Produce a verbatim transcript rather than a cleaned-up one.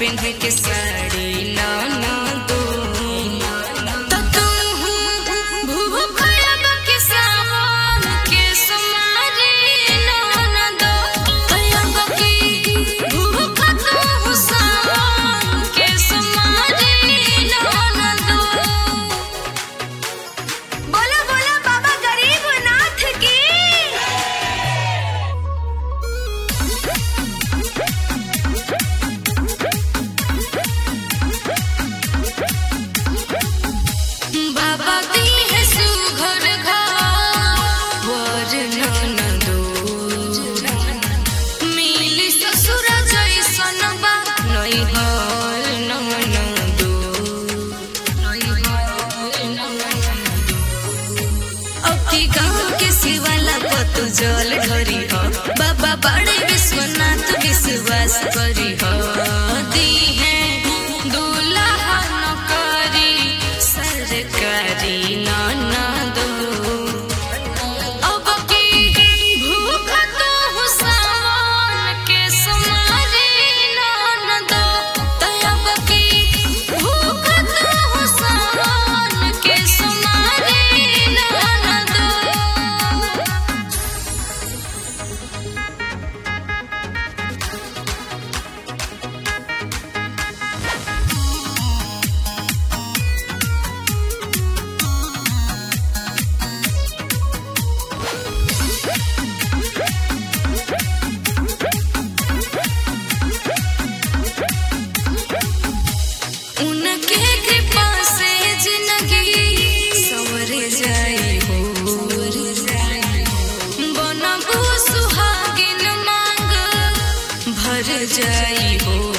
पिंध के साड़ी नाना दो तू जल ढरी हो बाबा बड़े विश्वनाथ विश्वास करी हो दी है दूल्हा नौकरी सरकारी नाना दो अब की भूख तो हुसान के समारे नाना दो तब की भूख तो हुसान के समारे नाना दो। भर जाई हो।